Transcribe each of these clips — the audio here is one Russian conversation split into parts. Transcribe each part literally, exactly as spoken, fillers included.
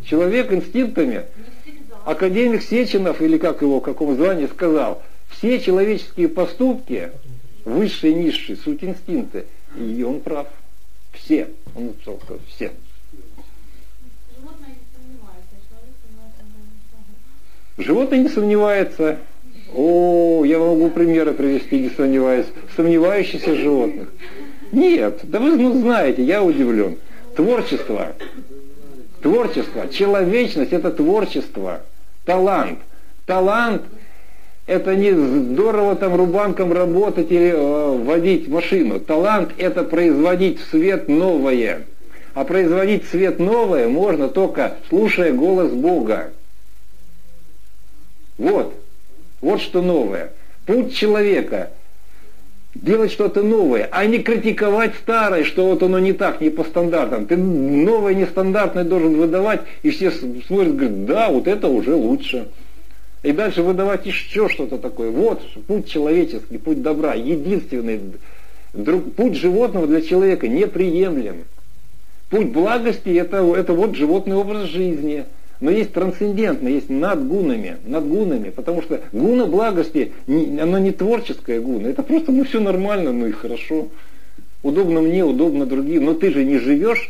Человек инстинктами, академик Сеченов, или как его, в каком звании, сказал, все человеческие поступки, высшие и низшие, суть инстинкты. И он прав. Все. Он написал, что все. Животное не сомневается. О, я могу примеры привести, не сомневаюсь. Сомневающихся животных. Нет, да вы ну, знаете, я удивлен. Творчество. Творчество. Человечность — это творчество. Талант. Талант — это не здорово там рубанком работать или э, водить машину. Талант — это производить в свет новое. А производить в свет новое можно только слушая голос Бога. Вот. Вот что новое. Путь человека — делать что-то новое, а не критиковать старое, что вот оно не так, не по стандартам. Ты новое, нестандартное должен выдавать, и все смотрят, говорят, да, вот это уже лучше. И дальше выдавать еще что-то такое. Вот путь человеческий, путь добра, единственный. Друг, путь животного для человека неприемлем. Путь благости это, это вот животный образ жизни. Но есть трансцендентно, есть над гунами, над гунами, потому что гуна благости, оно не творческое гуна, это просто, ну все нормально, ну и хорошо. Удобно мне, удобно другим, но ты же не живешь,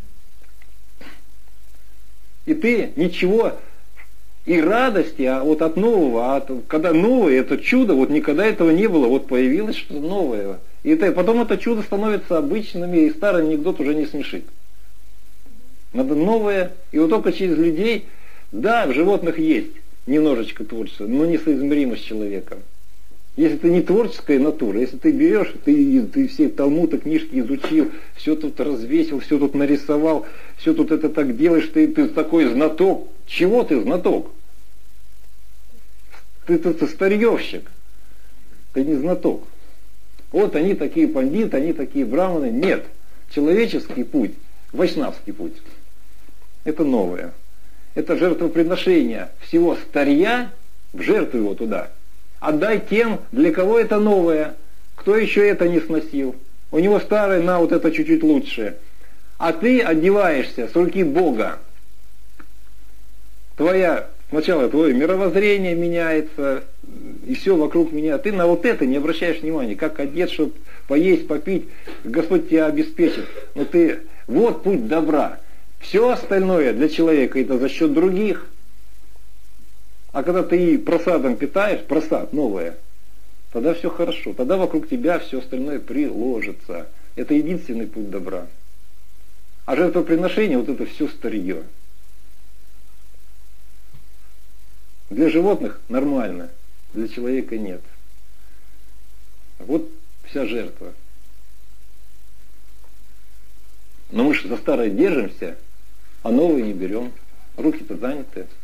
и ты ничего, и радости а вот от нового, а от, когда новое, это чудо, вот никогда этого не было, вот появилось что-то новое. И это, потом это чудо становится обычным, и старый анекдот уже не смешит. Надо новое, и вот только через людей, да, в животных есть немножечко творчества, но несоизмеримо с человеком. Если ты не творческая натура, если ты берешь, ты, ты все талмуды, книжки изучил, все тут развесил, все тут нарисовал, все тут это так делаешь, ты, ты такой знаток. Чего ты знаток? Ты, ты, ты старьевщик, ты не знаток. Вот они такие пандиты, они такие браманы. Нет, человеческий путь, вайшнавский путь. Это новое. Это жертвоприношение всего старья, в жертву его туда. Отдай тем, для кого это новое. Кто еще это не сносил. У него старое, на вот это чуть-чуть лучше. А ты одеваешься с руки Бога. Твоя, сначала твое мировоззрение меняется, и все вокруг меня. Ты на вот это не обращаешь внимания. Как одет, чтобы поесть, попить, Господь тебя обеспечит. Но ты, вот путь добра. Все остальное для человека это за счет других. А когда ты просадом питаешь, просад новое, тогда все хорошо. Тогда вокруг тебя все остальное приложится. Это единственный путь добра. А жертвоприношение, вот это все старье. Для животных нормально, для человека нет. Вот вся жертва. Но мы же за старое держимся, а новые не берем. Руки-то заняты.